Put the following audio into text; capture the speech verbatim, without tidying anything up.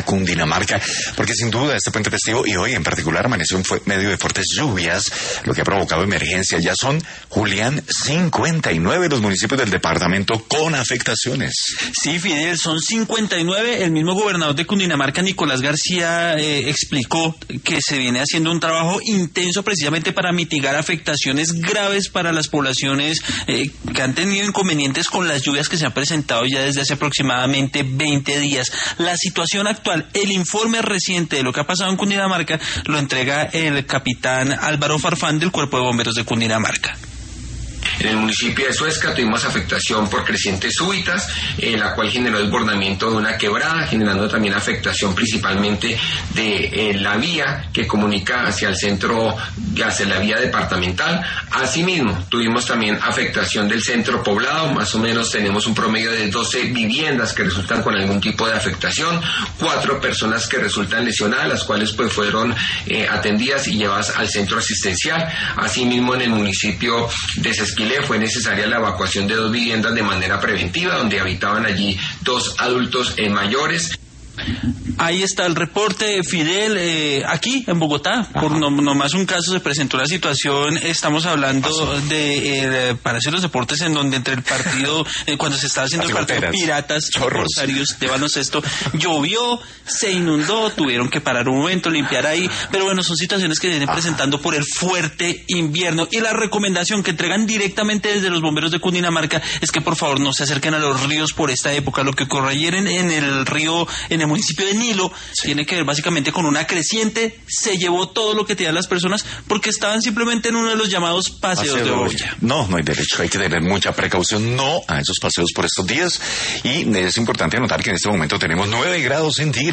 a Cundinamarca, porque sin duda este puente festivo y hoy en particular amaneció en medio de fuertes lluvias, lo que ha provocado emergencia. Ya son, Julián, cincuenta y nueve los municipios del departamento con afectaciones. Sí, Fidel, son cincuenta y nueve. El mismo gobernador de Cundinamarca, Nicolás García, eh, explicó que se viene haciendo un trabajo intenso precisamente para mitigar afectaciones graves para las poblaciones eh, que han tenido inconvenientes con las lluvias que se han presentado ya desde hace aproximadamente veinte días. La situación actual, el informe reciente de lo que ha pasado en Cundinamarca, lo entrega el capitán Álvaro Farfán del Cuerpo de Bomberos de Cundinamarca. En el municipio de Suezca tuvimos afectación por crecientes súbitas, eh, la cual generó desbordamiento de una quebrada, generando también afectación principalmente de eh, la vía que comunica hacia el centro, hacia la vía departamental. Asimismo, tuvimos también afectación del centro poblado, más o menos tenemos un promedio de doce viviendas que resultan con algún tipo de afectación, cuatro personas que resultan lesionadas, las cuales pues fueron eh, atendidas y llevadas al centro asistencial. Asimismo, en el municipio de Sesquilé fue necesaria la evacuación de dos viviendas de manera preventiva, donde habitaban allí dos adultos eh, mayores. Ahí está el reporte, Fidel, eh, aquí en Bogotá, Ajá. por no, nomás un caso se presentó la situación, estamos hablando Así. de eh, Palacio de los Deportes, en donde entre el partido, eh, cuando se estaba haciendo el partido Piratas, Corsarios de baloncesto, llovió, se inundó, tuvieron que parar un momento, limpiar ahí, pero bueno, son situaciones que se vienen Ajá. presentando por el fuerte invierno, y la recomendación que entregan directamente desde los bomberos de Cundinamarca es que por favor no se acerquen a los ríos por esta época. Lo que ocurrió ayer en, en el río, en el municipio de Nilo, sí. tiene que ver básicamente con una creciente, se llevó todo lo que tenían las personas porque estaban simplemente en uno de los llamados paseos Paseo de olla. No, no hay derecho, hay que tener mucha precaución, no a esos paseos por estos días, y es importante anotar que en este momento tenemos nueve grados centígrados.